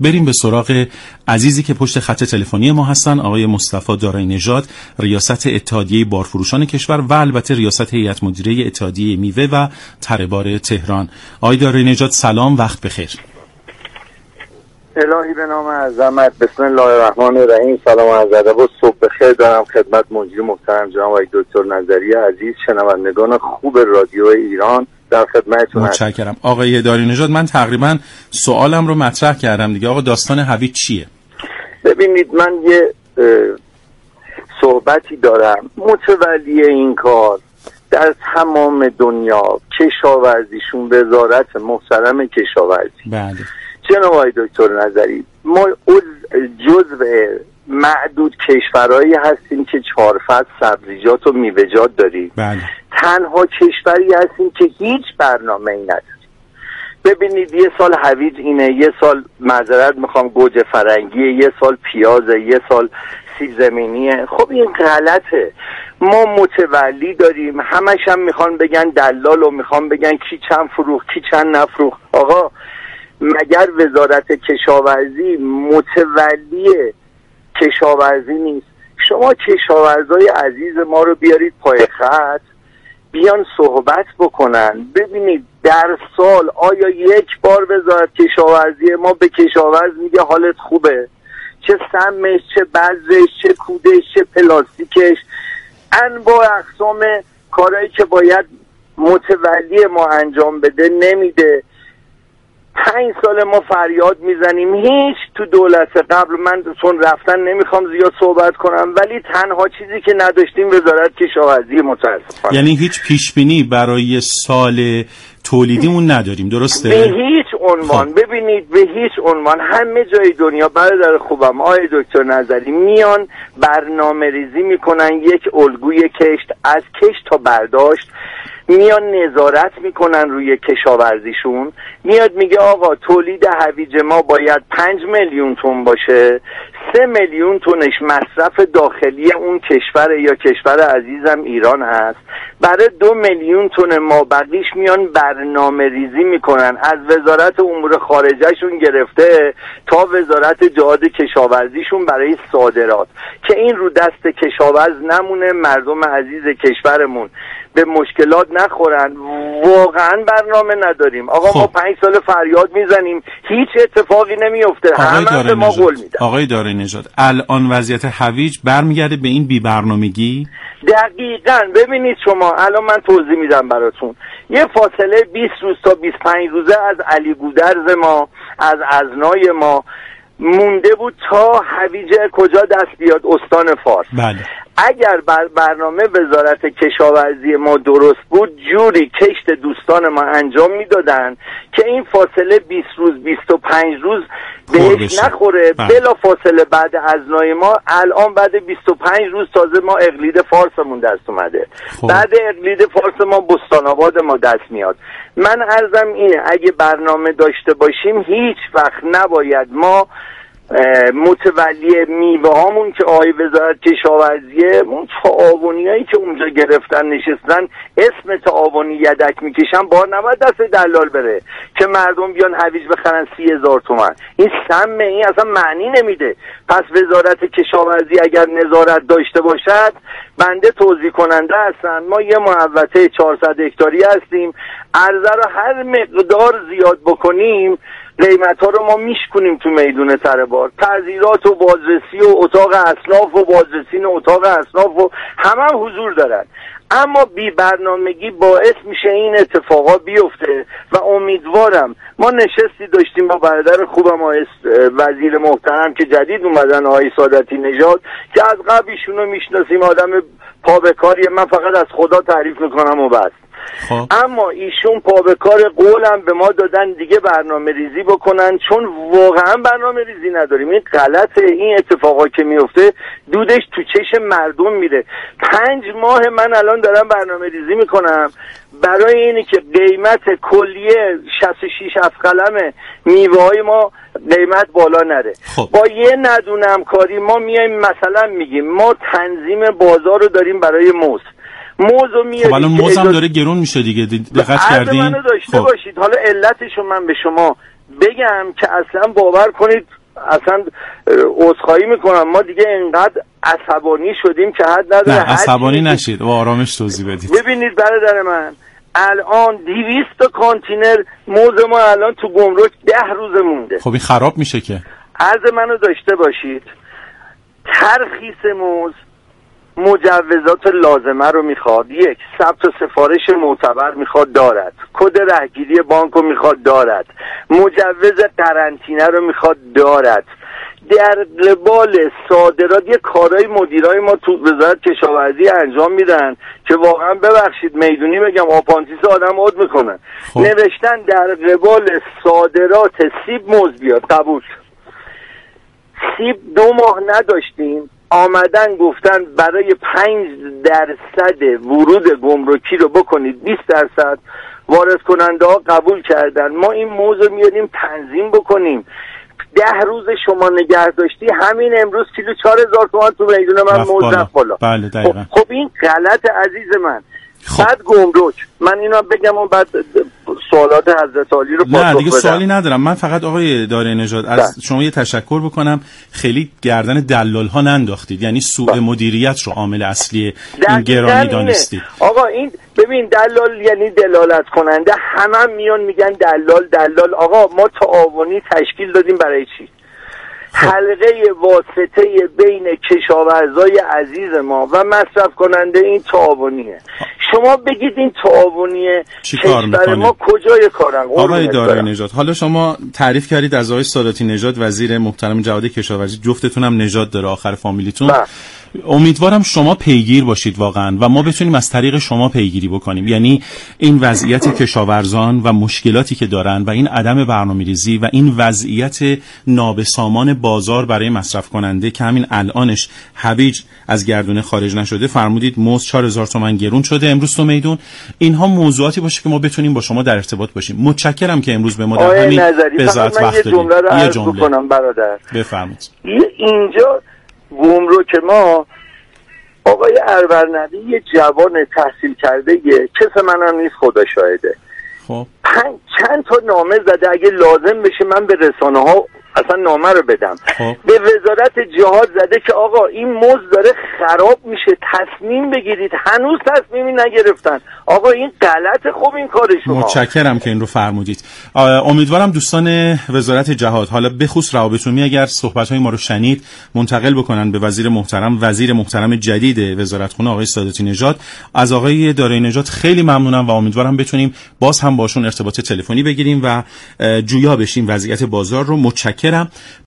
بریم به سراغ عزیزی که پشت خط تلفنی ما هستن، آقای مصطفی دارایی نژاد، ریاست اتحادیه بارفروشان کشور و البته ریاست هیئت مدیره اتحادیه میوه و تره‌بار تهران. آقای دارایی نژاد سلام، وقت بخیر. الهی به نام عظمت، بسم الله الرحمن الرحیم. سلام و عرض ادب و صبح بخیر دارم خدمت مجری محترم جناب آقای دکتر نظری عزیز، شنوندگان خوب رادیو ایران، در خدمتتون. متشکرم. آقای دارایی نژاد، من تقریبا سوالم رو مطرح کردم دیگه. آقا داستان هویج چیه؟ ببینید، من یه صحبتی دارم. متولی این کار در تمام دنیا کشاورزیشون وزارت محترم کشاورزی. بله جناب آقای دکتر نظری، ما جزو معدود کشورهایی هستیم که 4 فصل سبزیجات و میوه‌جات داریم. بله. تنها کشوری هستیم که هیچ برنامه‌ای نداریم. ببینید، یه سال هویج اینه، یه سال معذرت میخوام گوجه فرنگیه، یه سال پیازه، یه سال سیب زمینیه. خب این غلطه. ما متولی داریم، همش هم میخوان بگن دلال و میخوان بگن کی چند فروخت کی چند نفروخت. آقا مگر وزارت کشاورزی متولی کشاورزی نیست؟ شما کشاورزای عزیز ما رو بیارید پای خط، بیان صحبت بکنن. ببینید در سال آیا یک بار وزارت کشاورزی ما به کشاورز میگه حالت خوبه؟ چه سمش، چه بذرش، چه کودش، چه پلاستیکش، انواع اقسام کارهایی که باید متولی ما انجام بده نمیده. 5 سال ما فریاد میزنیم، هیچ تو دولت قبل، من چون رفتن نمیخوام زیاد صحبت کنم، ولی تنها چیزی که نداشتیم وزارت کشاورزی متاسفانه. یعنی هیچ پیشبینی برای سال تولیدیمون نداریم، درسته؟ به هیچ عنوان. ببینید، به هیچ عنوان. همه جای دنیا برادر خوبم آقای دکتر نظری میان برنامه ریزی میکنن، یک الگوی کشت از کشت تا برداشت، میان نظارت میکنن روی کشاورزیشون. میاد میگه آقا تولید هویج ما باید 5 میلیون تن باشه، 3 میلیون تنش مصرف داخلی اون کشور یا کشور عزیزم ایران هست، برای 2 میلیون تن ما بقیش میان برنامه ریزی میکنن، از وزارت امور خارجهشون گرفته تا وزارت جهاد کشاورزیشون برای صادرات، که این رو دست کشاورز نمونه، مردم عزیز کشورمون به مشکلات نخورن. واقعا برنامه نداریم. آقا ما 5 سال فریاد میزنیم، هیچ اتفاقی نمیفته، همه به ما قول میدن. آقای دارایی نژاد، الان وضعیت هویج برمیگرده به این بی‌برنامگی؟ دقیقاً. ببینید شما، الان من توضیح میدم براتون. یه فاصله 20 روز تا 25 روزه از علی گودرز ما، از ازنای ما مونده بود تا هویج کجا دست بیاد؟ استان فارس. بله. اگر برنامه وزارت کشاورزی ما درست بود، جوری کشت دوستان ما انجام میدادن که این فاصله 20 روز 25 روز بهش نخوره. بلا فاصله بعد ازنای ما، الان بعد 25 روز تازه ما اقلید فارسمون دست اومده. بعد اقلید فارس ما بستان‌آباد ما دست میاد. من عرضم اینه، اگه برنامه داشته باشیم هیچ وقت نباید ما متولی میوه هامون که آقای وزارت کشاورزیه، اون تعاونیایی که اونجا گرفتن نشستن اسم تعاونی یدک میکشن، بار نباید دست دلال بره که مردم بیان هویج بخرن 30,000 تومان. این سمه، این اصلا معنی نمیده. پس وزارت کشاورزی اگر نظارت داشته باشد، بنده توضیح کننده هستن، ما یه محوطه 400 هکتاری هستیم، عرضه رو هر مقدار زیاد بکنیم قیمت ها رو ما میشکنیم تو میدون تره‌بار. تعزیرات و بازرسی و اتاق اصناف و بازرسین اتاق اصناف و همه هم حضور دارن، اما بی برنامگی باعث میشه این اتفاقا بیفته. و امیدوارم، ما نشستی داشتیم با برادر خوبم وزیر محترم که جدید اومدن، آقای سادتی نژاد، که از قبل ایشونو میشناسیم، آدم پا به کاریه، من فقط از خدا تعریف میکنم و بس. اما ایشون پا به کار، قولم به ما دادن دیگه برنامه ریزی بکنن، چون واقعا برنامه ریزی نداریم. این غلطه. این اتفاقا که میفته دودش تو چشم مردم میره. 5 ماه من الان دارم برنامه ریزی میکنم برای اینی که قیمت کلیه 66 قلم میوه های ما قیمت بالا نره. با یه ندونم کاری ما میایم مثلا میگیم ما تنظیم بازار رو داریم برای موز میاریم. خب الان موز هم داره گرون میشه دیگه، دقت کردین؟ منو داشته باشید. حالا علتشو من به شما بگم که اصلا باور کنید اصلا عذرخواهی میکنم، ما دیگه اینقدر عصبانی شدیم که حد نداره. نه عصبانی نشید و آرامش توضیح بدید. ببینید برادر من، الان 200 کانتینر موز ما الان تو گمرک 10 روز مونده. خب این خراب میشه که. عرض منو داشته باشید، ترخیص موز مجوزات لازمه رو میخواد، یک ثبت سفارش معتبر میخواد دارد، کد رهگیری بانک رو میخواد دارد، مجوز قرنطینه رو میخواد دارد. در قبال صادرات یه کارهای مدیرای ما تو وزارت کشاورزی انجام میدن که واقعا ببخشید میدونی بگم آپانتیس آدم عد میکنن. نوشتن در قبال صادرات سیب موز بیاد، قبول. سیب 2 ماه نداشتیم، آمدن گفتن برای 5% ورود گمرکی رو بکنید 20%. وارد کننده ها قبول کردن. ما این موز رو میاریم تنظیم بکنیم. 10 روز شما نگه داشتی، همین امروز کیلو 4000 تومان تو میدون من موز رفت بالا. بله دقیقاً. خب این غلط عزیز من. بعد گمرک، من اینا بگم و بعد سوالات حضرت عالی رو پاسخ بدم. نه دیگه سوالی ندارم. من فقط آقای دارایی نژاد از شما یه تشکر بکنم، خیلی گردن دلال ها ننداختید، یعنی سوء مدیریت رو عامل اصلی این گرانی دانستید. آقا این ببین دلال یعنی دلالت کننده، همه میان میگن دلال. آقا ما تعاونی تشکیل دادیم برای چی؟ حلقه واسطه بین کشاورزای عزیز ما و مصرف کننده این تعاونیه. شما بگید این تعاونیه کشور ما کجای کارن؟ آقای دارایی نژاد، حالا شما تعریف کردید از آقای ساداتی نژاد وزیر محترم جهاد کشاورزی، جفتتون هم نژاد داره آخر فامیلیتون. امیدوارم شما پیگیر باشید واقعا و ما بتونیم از طریق شما پیگیری بکنیم، یعنی این وضعیت کشاورزان و مشکلاتی که دارن و این عدم برنامه‌ریزی و این وضعیت نابسامان بازار برای مصرف کننده که همین الانش هویج از گردونه خارج نشده، فرمودید موز 4000 تومان گرون شده امروز تو میدون. اینها موضوعاتی باشه که ما بتونیم با شما در ارتباط باشیم. متشکرم که امروز به ما در همین بذات وقت دادید. یه جمله بکنم برادر، بفرمایید. اینجا گمرک ما آقای ارورنبی یه جوان تحصیل کرده، یه کس منم نیست خدا شاهده. خب چند تا نامه زده، اگه لازم بشه من به رسانه ها اصلا نامه رو بدم. به وزارت جهاد زده که آقا این موز داره خراب میشه، تصمیم بگیرید. هنوز تصمیمی نگرفتن. آقا این غلط. خوب این کار شما. متشکرم که این رو فرمودید. امیدوارم دوستان وزارت جهاد، حالا بخصوص روابط عمومی، اگر صحبت‌های ما رو شنید منتقل بکنن به وزیر محترم جدید وزارتخونه آقای ساداتی نژاد. از آقای دارایی نژاد خیلی ممنونم و امیدوارم بتونیم باز هم باشون ارتباط تلفنی بگیریم و جویا بشیم وضعیت بازار رو. متشکرم.